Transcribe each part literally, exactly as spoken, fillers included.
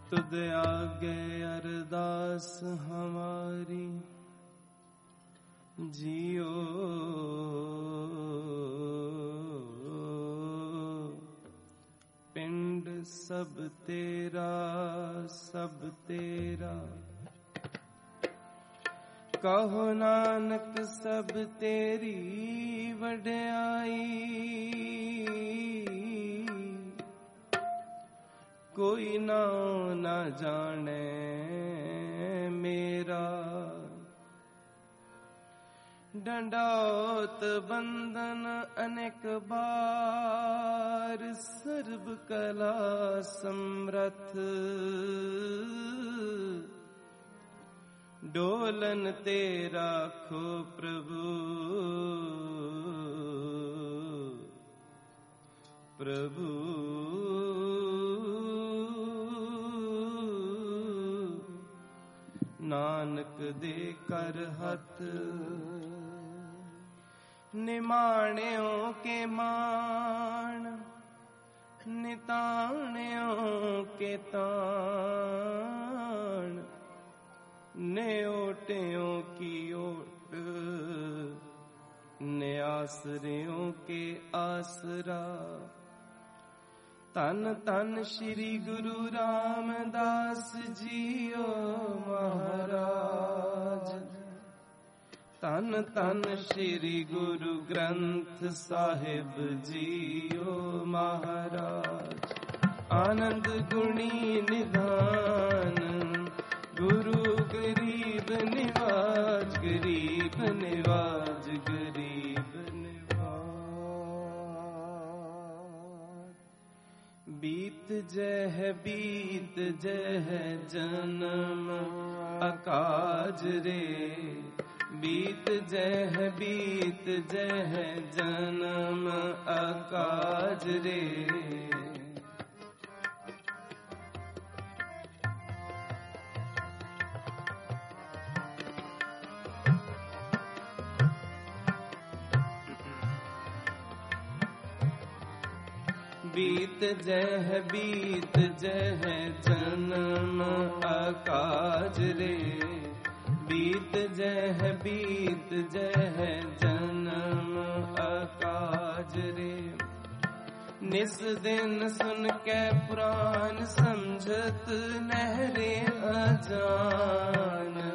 तुद आगे अरदास हमारी जियो पिंड सब तेरा सब तेरा कहो नानक सब तेरी वड्याई कोई नाम ना जाने मेरा दंडौत बंदन अनेक बार सर्व कला समरथ डोलन तेरा खो प्रभु प्रभु नानक दे कर हथ निमाण्यों के मान निताण्यों के ताण ने ओटियों की ओट ने आसरियों के आसरा तन तन श्री गुरु रामदास जियो महाराज तन तन श्री गुरु ग्रंथ साहिब जियो महाराज आनंद गुणी निधान गुरु गरीब निवाज गरीब निवाज गरीब बीत जह बीत जह जन्म अकाज रे बीत जह बीत जह जन्म अकाज रे बीत जह बीत जह जन्म अकाज रे बीत जह बीत जह जन्म अकाज रे निस दिन सुन के पुराण समझत नहरे अजान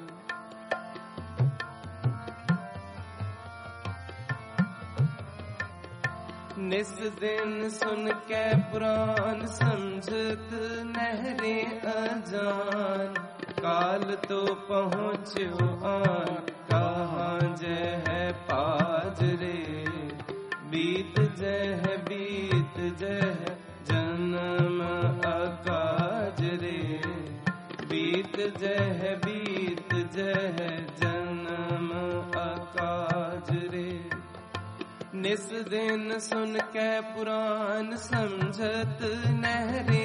निस दिन सुन के पुराण समझत नहरे अजान काल तो पहुँचो आन कहाँ जह पाज रे बीत जह बीत जह जन्म अकाज रे बीत जह बीत जह जन्म अकाज रे निस दिन सुन के पुराण समझत नहरे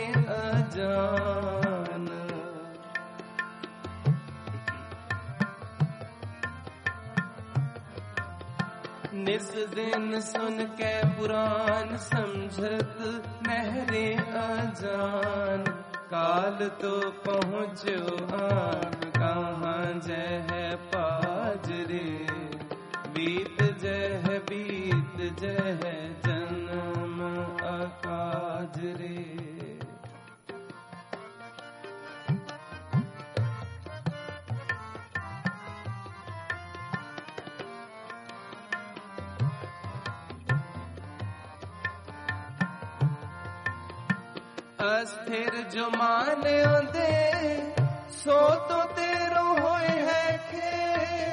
अजान निस दिन सुन के पुराण समझत नहरे अजान काल तो पहुँचो आन कहाँ जह पाज रे बीत जह बीत जह जन्म अकाज रे अस्थिर जो माने दे सो तो तेरो होए है खे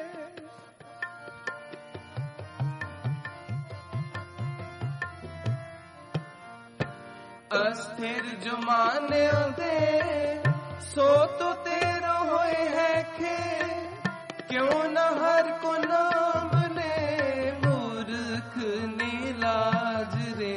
अस्थिर जो माने दे सो तो तेरो होए है खे क्यों न हर को नाम ने मूर्ख नीलाज रे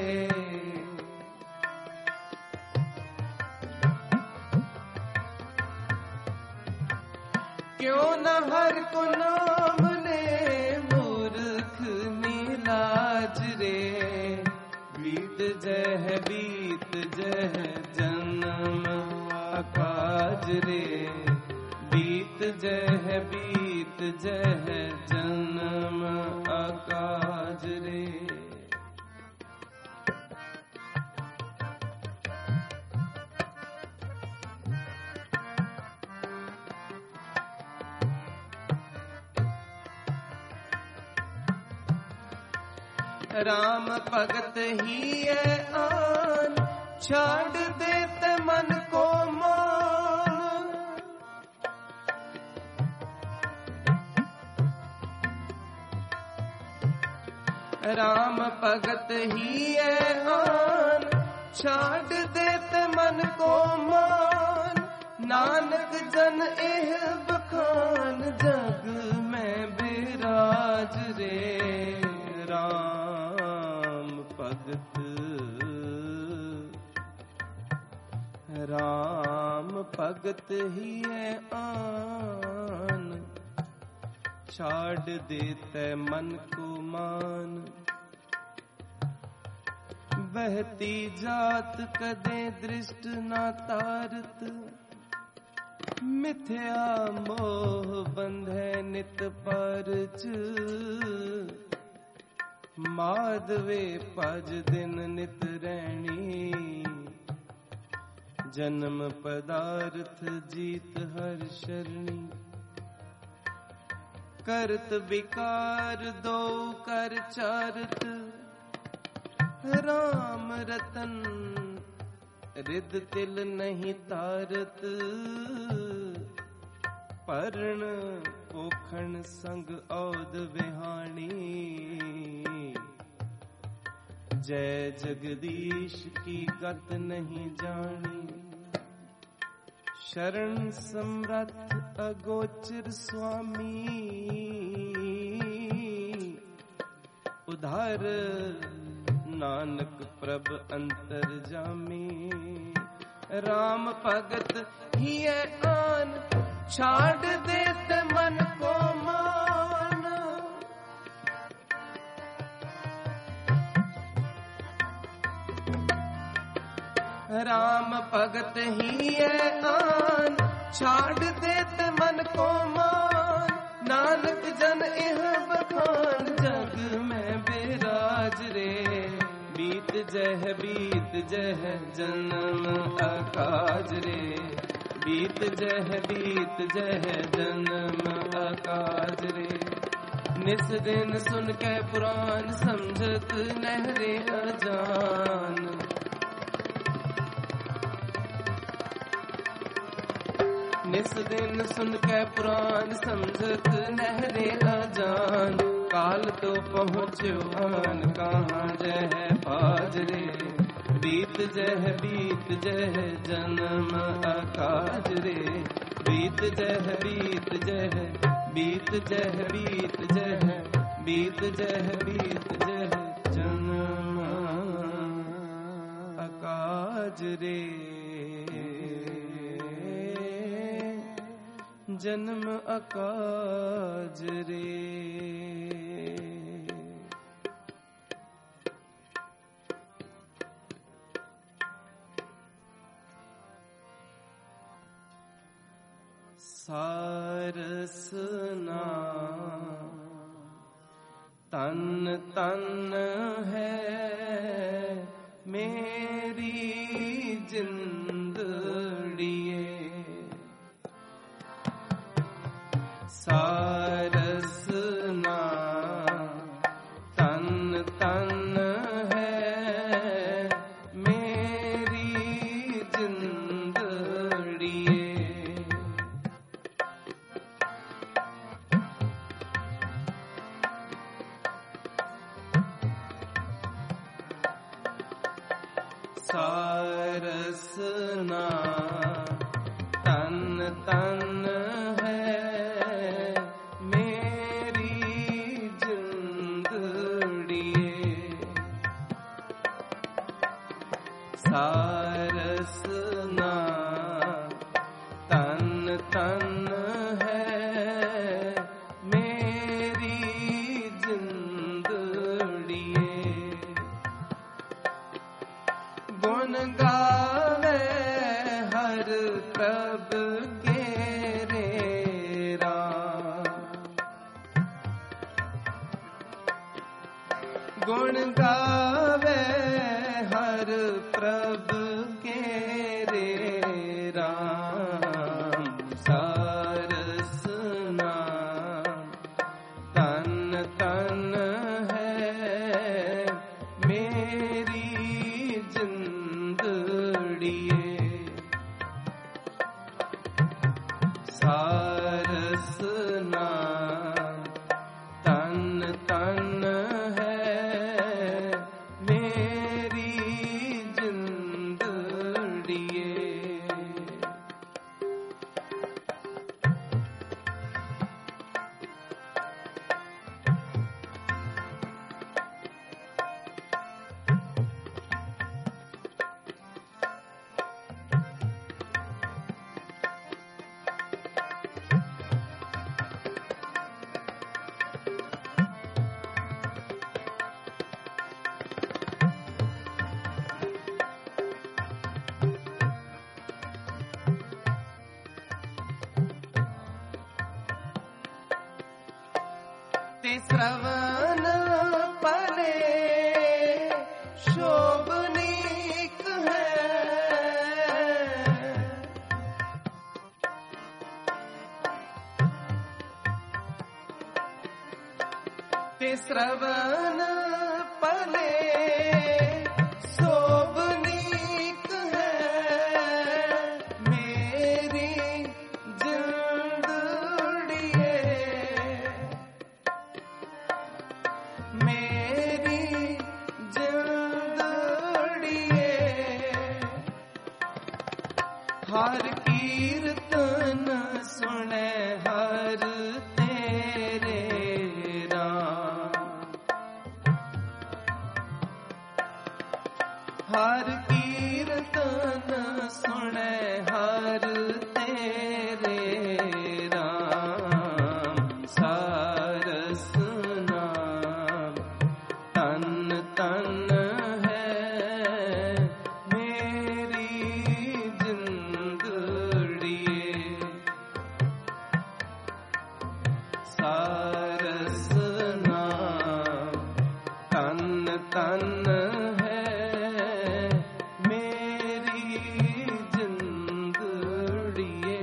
क्यों न हर को नाम ने मूर्ख नीलाज रे बीत जह बीत जह जन्म काज रे, बीत जह बीत जह जन्म अकाज रे। राम भगत ही है आन, छाड़ देते मन को मान। राम भगत ही है आन, छाड़ देते मन को मान। नानक जन एह बखान, जग में बिराज रे। राम भगत राम भगत ही है आन, छाड़ देते मन को मान। बहती जात कदे दृष्ट ना तारत, मिथ्या मोह बंधे नित परच। माधवे पज दिन नित रैणी, जन्म पदार्थ जीत हर शरणी। करत विकार दो कर चारत, राम रतन रिद तिल नहीं तारत। पर्ण पोखण संग औद विहाणी, जय जगदीश की गत नहीं जानी। शरण समरथ अगोचर स्वामी, उधार नानक प्रभ अंतर जामी। राम भगत ही है आन, छाड़ देते मन को मान। राम भगत ही है आन, छाड़ देते मन को मान। नानक जन एह बखान, जग में बिराज रे। बीत जह बीत जह जन्म अकाज रे, बीत जह बीत जह जन्म अकाज रे। निस दिन सुन के पुराण, समझत नहरे अजान। निस दिन सुन के पुराण, समझत नहरे अजान। काल तो पहुँच्यो आन, कहाँ जह पाज रे। बीत जह बीत जह जन्म अकाज रे, बीत जह बीत जह बीत जह बीत जह बीत जह बीत जह जन्म अकाज रे। जन्म अकाज रे। सारसना तन तन है मेरी जिंदड़िए। सारसना तन तन है मेरी जिंदड़िए। सारसना तन तन है मेरी जिंदड़िए। सारसना तन तन है मेरी जिंदड़िए। गुण गावे हर प्रभ हर प्रभु के रे राम सारस नाम। तन तन है मेरी जिंदड़िए सारस नाम। तन तन है मेरी जिंदड़िए। ते श्रवण पले शोभनीक है। ते श्रवण पले शोभनीक है मेरी जिंदड़िए। मेरी जिंदड़िए हर कीर्तन सुने हर तेरे राम। हर कीर्तन सुने हर तेरे राम सारस नाम। तन तन है मेरी जिंदड़िए सारस नाम। तन तन है मेरी जिंदड़िए।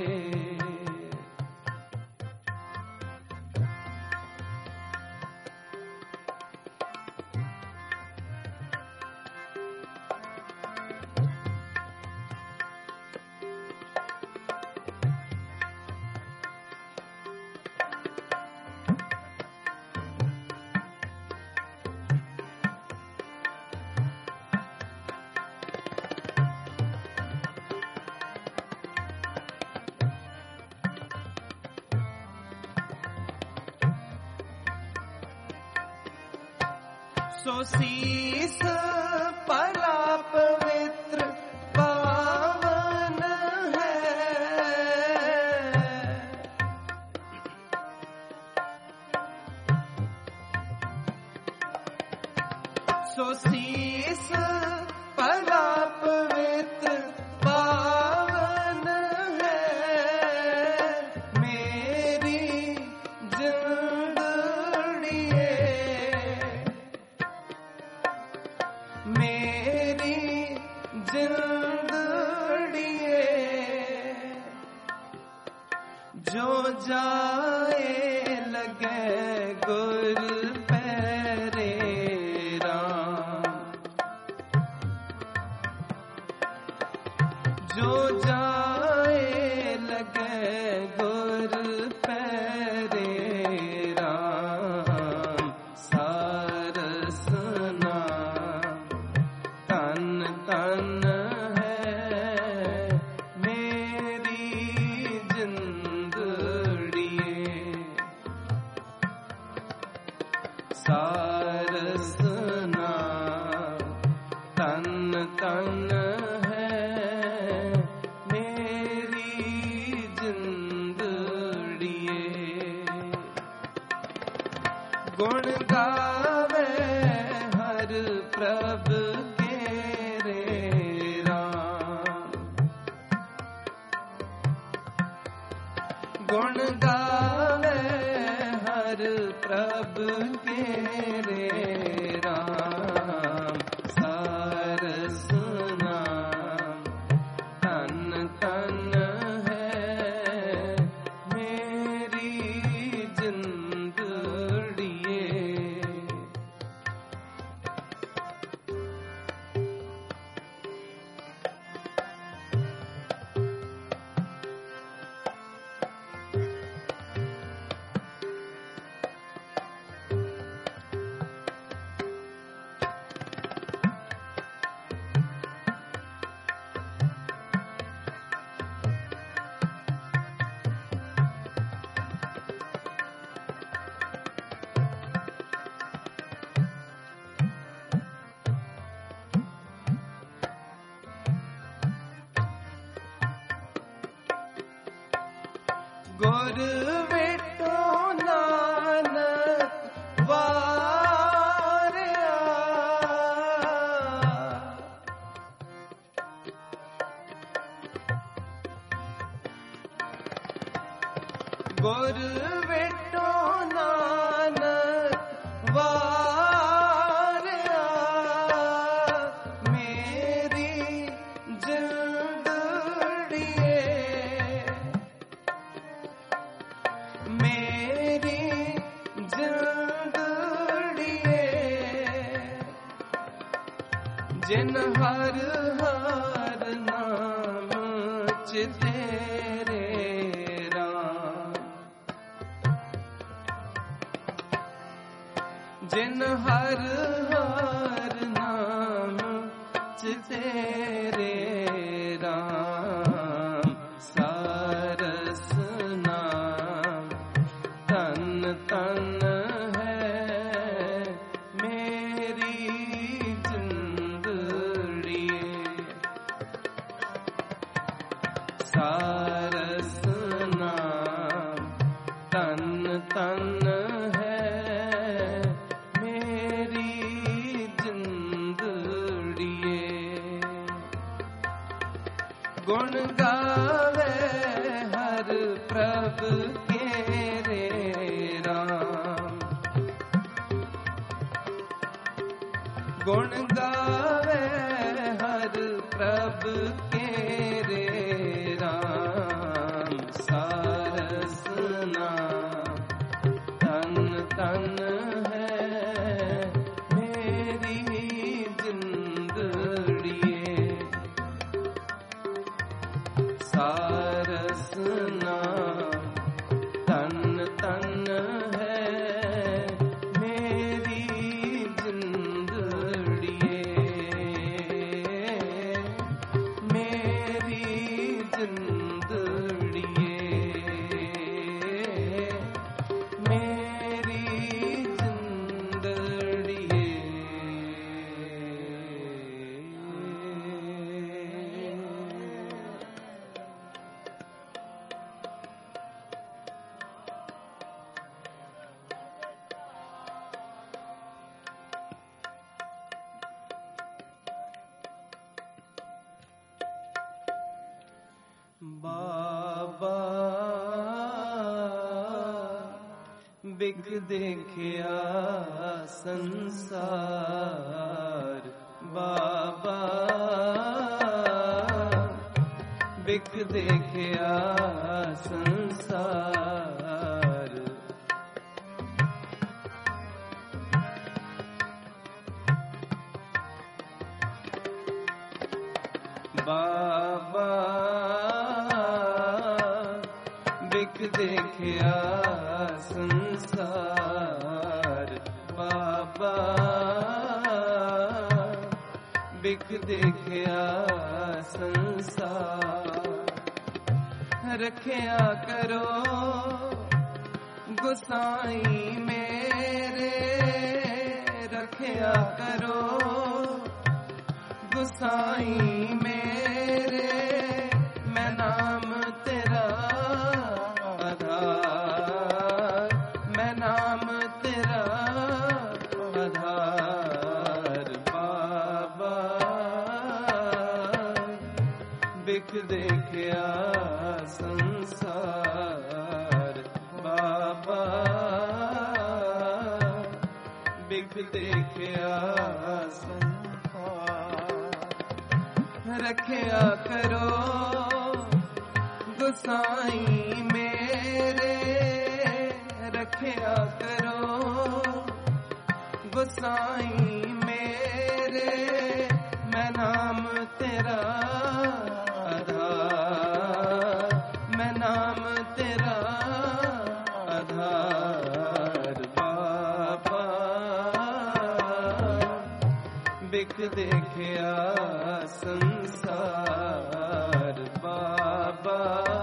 सो शीस पला पवित्र पावन है। सो शीस पला पवित्र पावन है मेरी जिंदड़िए। मेरी जिंदड़िए जो जाए लगे गुर पैरे राम। जो जाए लगे गुर पैरे राम सारस नाम। तन तन है मेरी जिंदड़िए सारस नाम। तन तन है मेरी जिंदड़िए। गुण गावे हर प्रभु के रे राम। गुण गावे हर प्रभु के रे राम सारस गुर विठो नानक वारिया गुर विठो नानक वारिया मेरी जिंदड़िए मेरी जिंदड़िए जिन हर हर नाम चितेरे राम जिन हर हर नाम चितेरे राम सारस नाम तन तन है मेरी जिंदड़िए सारस नाम तन तन है मेरी जिंदड़िए गुण गावे हर प्रभ के रे राम गुण गावे हर प्रभ के रे राम सारस नाम तन तन है मेरी जिंदड़िए सारस नाम तन तन है मेरी जिंदड़िए मेरी जिंदड़िए मेरी जिंदड़िए बाबा बिग देखिया संसार बाबा बिग देखिया संसार बाबा बिक देखिया संसार बाबा बिक देखिया संसार रखिया करो गुसाई मेरे रखिया करो गुसाई मेरे मैं नाम तेरा आधार मैं नाम तेरा आधार बाबा बिक देखिया संसार बाबा बिक देखिया रखिया करो गुसाई मेरे रखिया करो गुसाई मेरे मैं नाम तेरा आधार मैं नाम तेरा आधार बाबा बिक देखिया संसार बाबा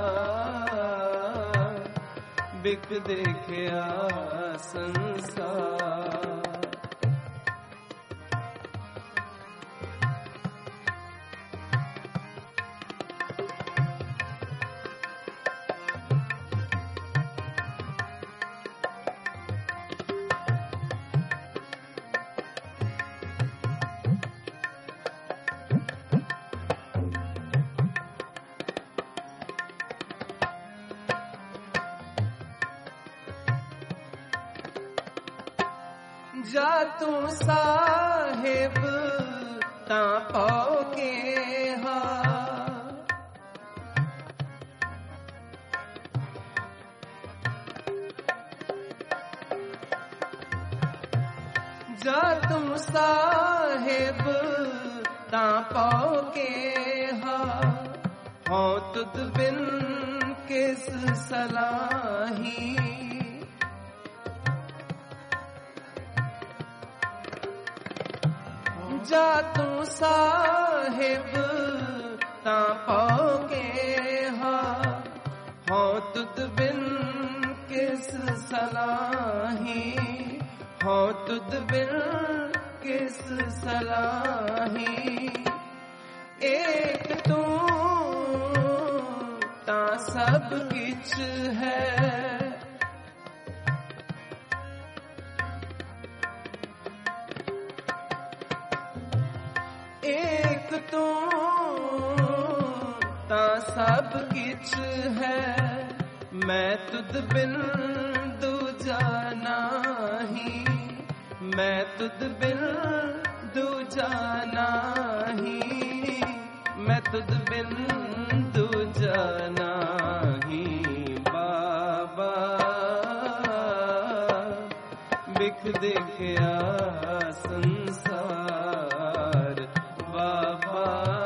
बिक देखिया संसार जा तू साहिब तां पौके हा जा तू साहिब तां पौके हा हो तुद बिन किस सलाही जा तू साहिब तां पौके हा हो तुद बिन किस सलाही हो तुद बिन किस सलाही एक तू तां सब किछ है एक तू तां सब किछ है मैं तुद बिन दूजा नाही मैं तुद बिन दूजा नाही मैं तुद बिन दूजा नाही बाबा बिख देखया संसार बाबा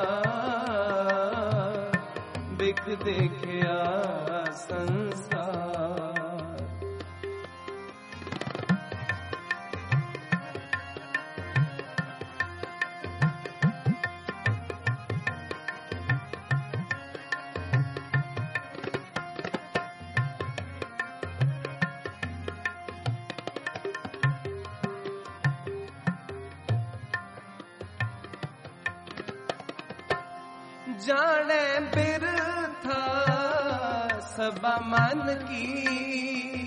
बिख देखया संसार जाने बिरथा सबा मन की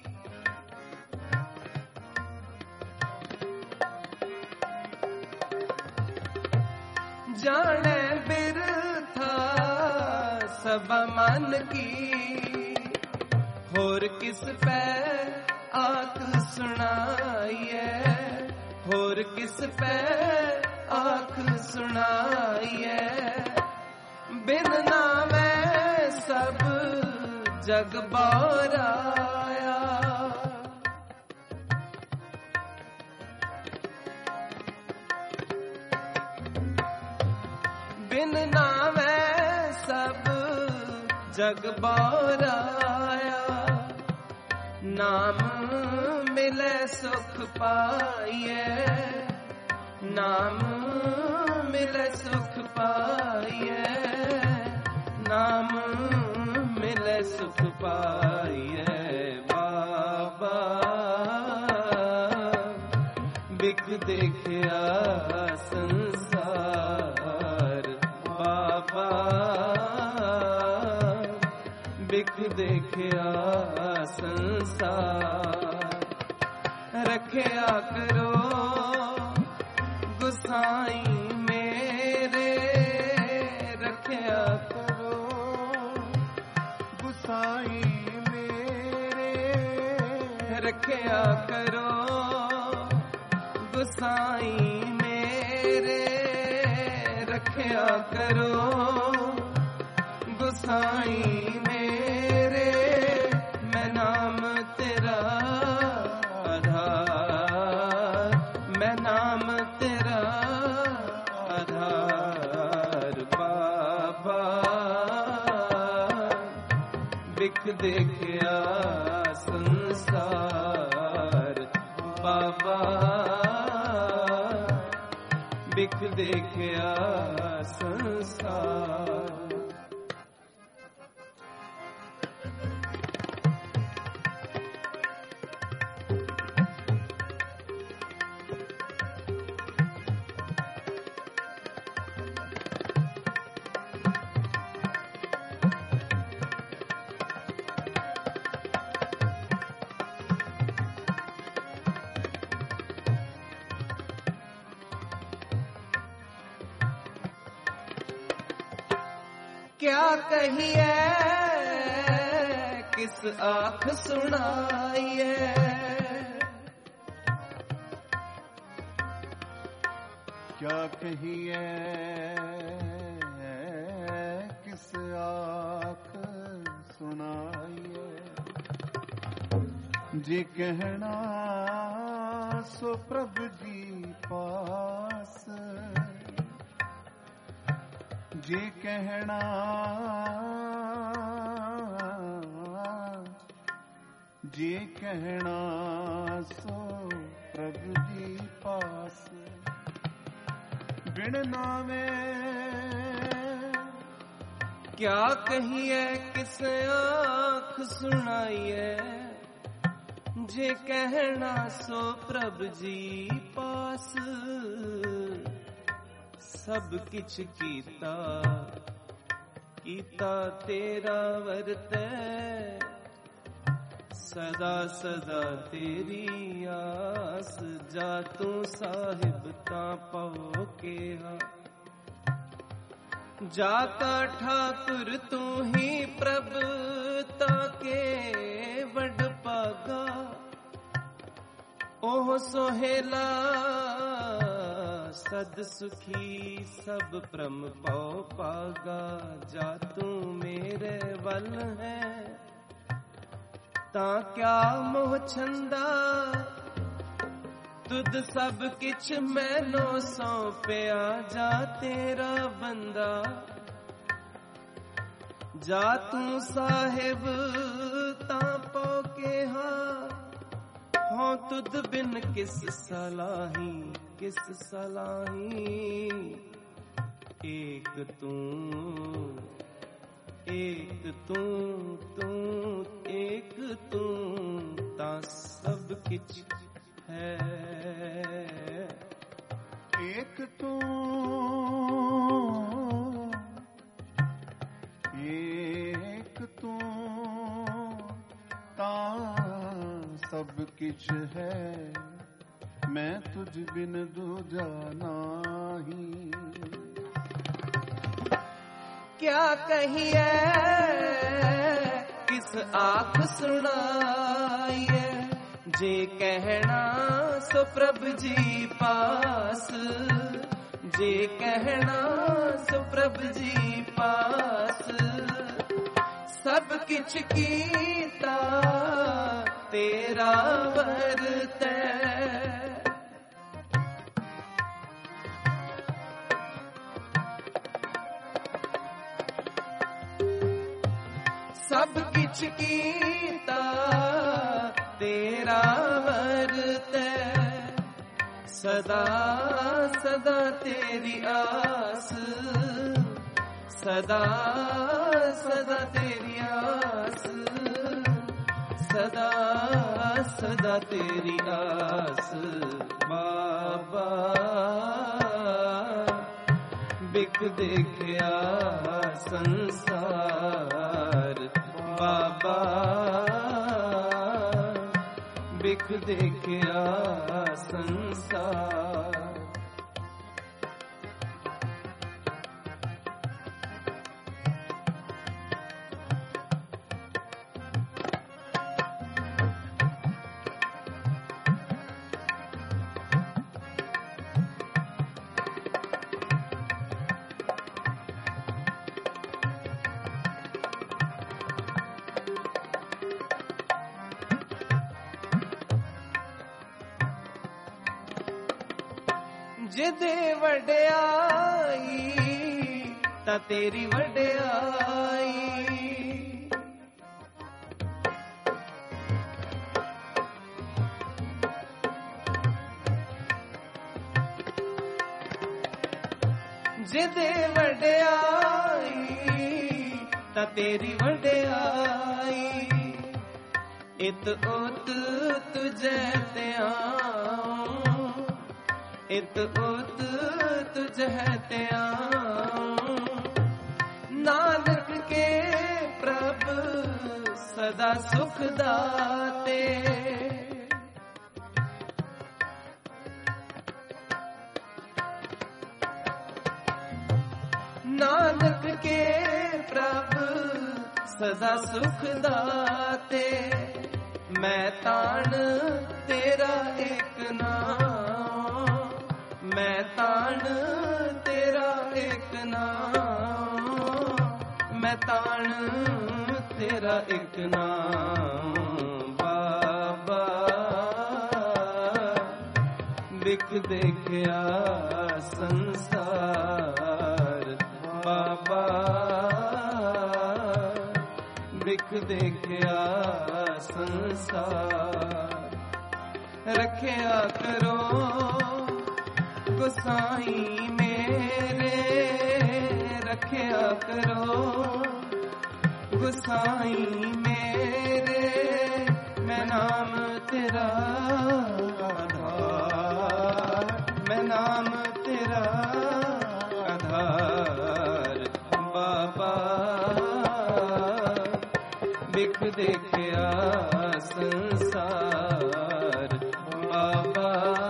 जाने बिरथा सबा मन की होर किस पे आख सुनाइए होर किस पे आख सुनाइए बिन नामे सब जग बाराया बिन नामे सब जग बाराया नाम मिले सुख पाइए नाम मिले सुख पाइए नाम मिले सुख पाइए बाबा बिख देखया संसार बाबा बिख देखया संसार रखया करो गुसाई मेरे रखया करो गुसाई मेरे रखया करो गुसाई मेरे रखया करो गुसाई मेरे मैं नाम तेरा आधार मैं नाम तेरा आधार बाबा बिख देखया संसार बाबा बिख देखया संसार क्या कहिए किस आँख सुनाइए क्या कहिए किस आँख सुनाइए, जे कहना सो प्रभु जी पास, जे कहना जे कहना सो प्रभु जी पास। बिन नामे क्या कहिए किस आँख सुनाइए, जे कहना सो प्रभु जी पास। सब किछ कीता कीता तेरा वरतै, सदा सदा तेरी आस। जा तू साहिब ता पाओ के हा, जाका ठाकुर तू ही प्रभ ताके वड पागा। ओह सोहेला सद सुखी सब प्रम पाओ पागा। जा तू मेरे वल है ता क्या मोह छंदा, तुद सब किछ मैनो सौंपया। जा तेरा बंदा, जा तू साहिब ता पाओ के हा। हो तुद बिन किस सलाही किस सलाही, एक तू एक तू तू एक तू ता सब किछ है। एक तू एक तू ता सब किछ है, मैं तुझ बिन दूजा नाही। क्या कहिए किस आँख सुनाइए, जे कहना सो प्रभु जी पास। जे कहना सो प्रभु जी पास। सब किछ कीता तेरा वरतै, सब किछ कीता तेरा वरतै। सदा सदा तेरी आस, सदा सदा तेरी आस, सदा सदा तेरी आस। बाबा बिक देखया संसार, बाबा बिक देखया संसार। जिदे वड्याई ता तेरी वड्याई, जिदे वड्याई ता तेरी वड्याई। इत उत तुझे त्याऊं, इत उत तुझे त्याऊं। नानक के प्रभु सदा सुख दाते, नानक के प्रभु सदा सुख दाते। मैं तान तेरा एक नाम, मैं ताण तेरा एक नाम, मैं ताण तेरा एक नाम बाबा। बिख देखिया संसार बाबा, बिख देखिया संसार। रखिया करो गोसाई मेरे, रखिया करो गोसाई मेरे। मैं नाम तेरा आधार, मैं नाम तेरा आधार बाबा। बिख देखिया संसार बाबा,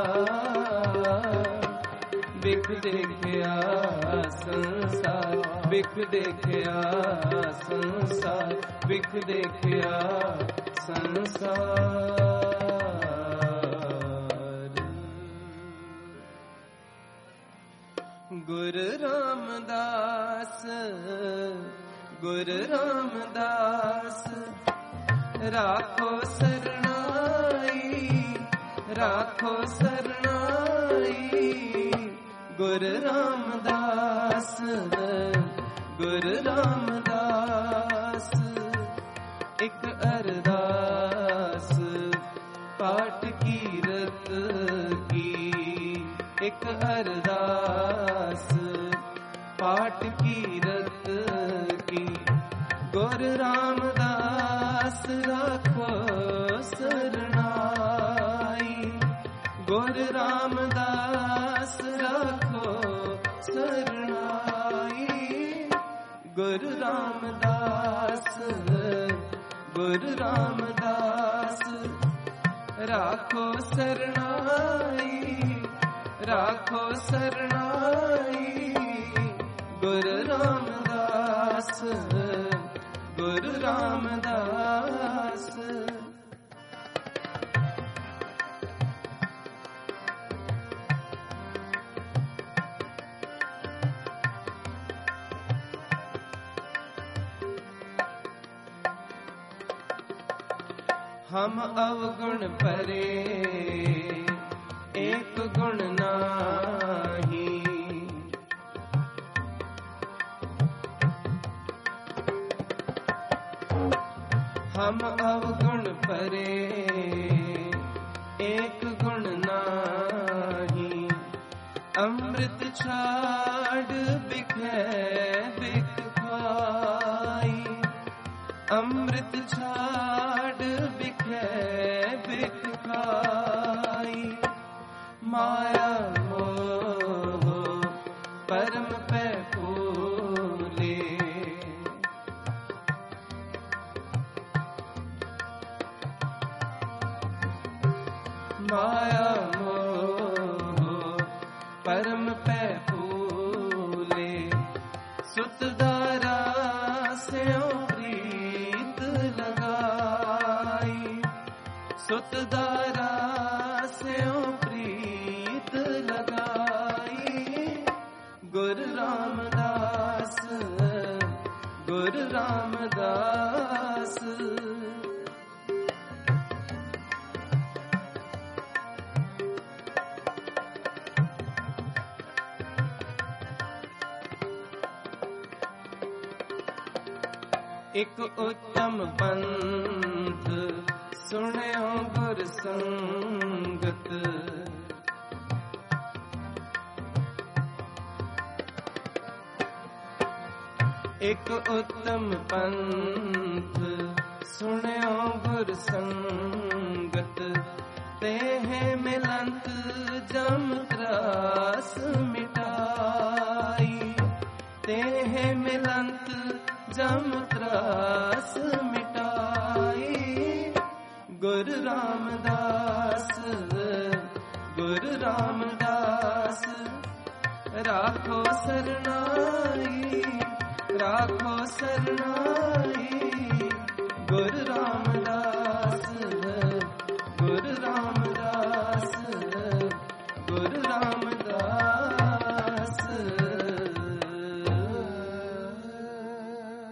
बिख देखिया संसार, बिख देखिया संसार, बिख देखिया संसार। गुरु रामदास, गुरु रामदास राखो सरनाई, राखो सरनाई। गुरु रामदास, गुरु रामदास एक अरदास पाठ कीरत की, एक अरदास पाठ कीरत की। गुरु रामदास राखो सरनाई, गुरु रामदास राखो सरनाई। गुरु रामदास, गुरु रामदास राखो सरनाई, राखो सरनाई। गुरु रामदास, गुरु रामदास। हम अवगुण परे एक गुण नाही, हम अवगुण परे एक गुण नाही। अमृत छाड़ बिखे बिख खाई, अमृत छाड़ बिखे बिख खाई। माया मोह परम पे फूले, माया मोह परम पे फूले। सुतदारा स्यों प्रीत लगाई, सुतदारा स्यों प्रीत लगाई। गुरु रामदास, गुरु रामदास एक उत्तम पंथ सुन्यो गुर संगत। एक उत्तम पंथ सुन्यो गुर संगत। तेह मिलंत जम त्रास मिटाई, तेह मिलंत जम त्रास मिटाई। गुरु रामदास, गुरु रामदास राखो सरनाई,